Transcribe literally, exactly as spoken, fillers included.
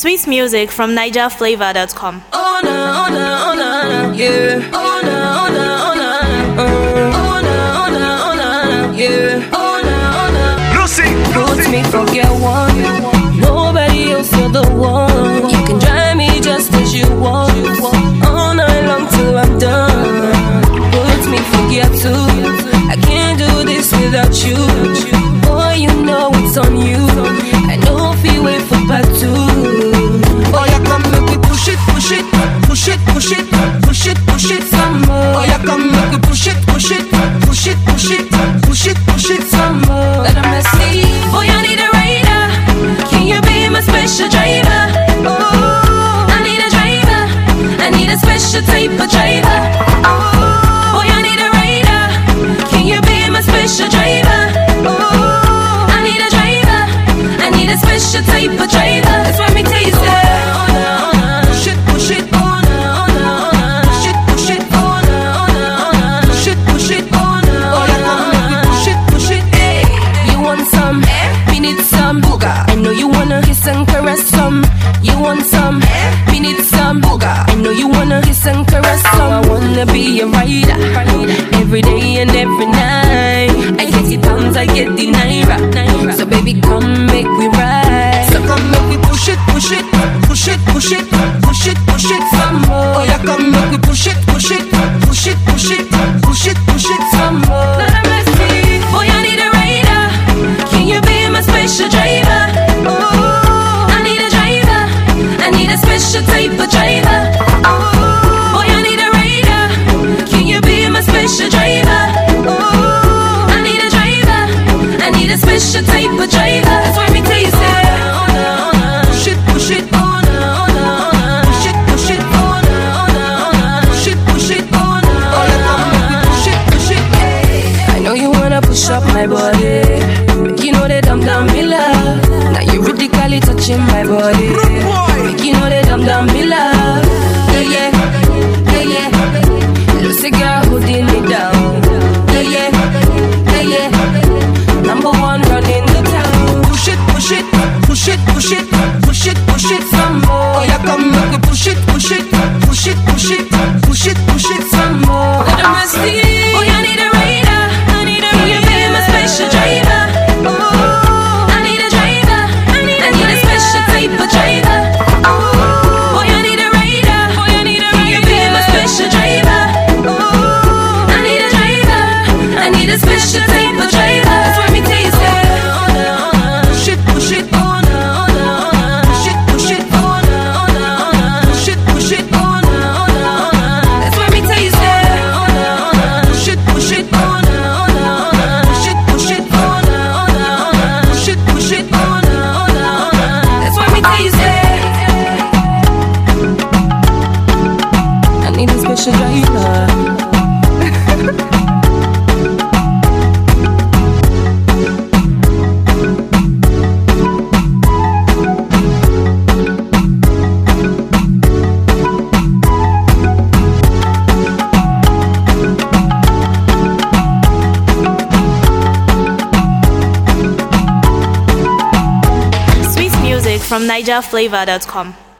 Sweet music from niger flavor dot com. Oh na, oh na, oh na, yeah. Oh na, oh na, oh na, oh na, oh na, oh na, yeah. Oh na, oh na. Lucy, Put me forget one. Nobody else, you're the one. You can drive me just as you want. All night long till I'm done. Put me forget two. I can't do this without you. Boy, you know it's on you. I know if you wait for part two. Oh, yeah, come make me push it, push it, push it, push it, push it, push it some more. Oh, yeah, come make me push it, push it, push it, push it, push it, push it some more. Let me see. Boy, I need a rider. Can you be my special driver? Oh, I need a driver. I need a special type of driver. Oh, boy, I need a rider. Can you be my special driver? Oh, I need a driver. I need a special type of driver. That's why me taste it. Push it, push it, oh na, oh na, oh na. Push it, push it, oh na, oh na, oh na. Push it, push it, oh na, oh na. Push it, push it, hey. You want some? We need some booga. I know you wanna kiss and caress some. You want some? We need some booga. I know you wanna kiss and caress some. I wanna be a rider every day and every night. I get the pounds, I get the naira. So baby, come make we ride. So come make we push it, push it, push it, push it, push it, push it some more. Oh yeah, come make we push it, push it, push it, push it, push it, push it some more. Boy, I need a rider. Can you be my special driver? Oh, I need a driver. I need a special type of driver. Oh, boy, I need a rider. Can you be my special driver? Oh, I need a driver. I need a special type of driver. That's why me taste it. Push it, push it, oh na, oh na, oh na. Push it, push it, oh na, oh na, oh na. Push it, push it, oh na, oh na. Push it, push it, hey. I know you wanna push up my body. Make you know that I'm down, me love. Now you radically touching my body. Make you know that I'm down, me love. Yeah, yeah, yeah, yeah. Lucy girl holding me down. Yeah, yeah, yeah, yeah. Number one running the town. Push it, push it, push it, push it, push it, push it some more. Oh yeah, come make me push it, push it, push it, push it, push it, push it some more. Let them see. Oh, I need a rider. I need a rider. Can you be my special driver? Oh, I need a driver. I need a, I need a special type of driver. Oh, boy, I need a rider. Boy, I need a rider. Can you be my special driver? Oh, I need a driver. I need a special type of driver. That's why me taste it. Push it, push it, oh na, oh na, oh na. Push it, push it, oh na, oh na, oh na. Push it, push it, oh na, oh na, oh na. That's why me taste it. Push it, push it, oh na, oh na, oh na. Push it, push it, oh na, oh na, oh na. Push it, push it, oh na, oh na, oh na. That's why me taste it. I need a special driver. Sweet music from niger flavor dot com.